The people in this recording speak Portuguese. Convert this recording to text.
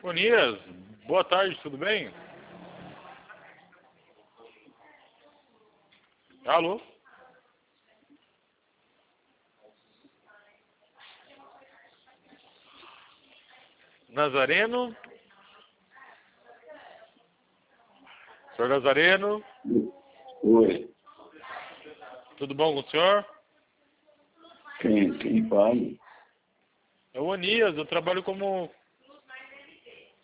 Onias, boa tarde, tudo bem? Alô? Nazareno? Senhor Nazareno? Oi, Tudo bom com o senhor? quem fala? É o Onias, eu trabalho como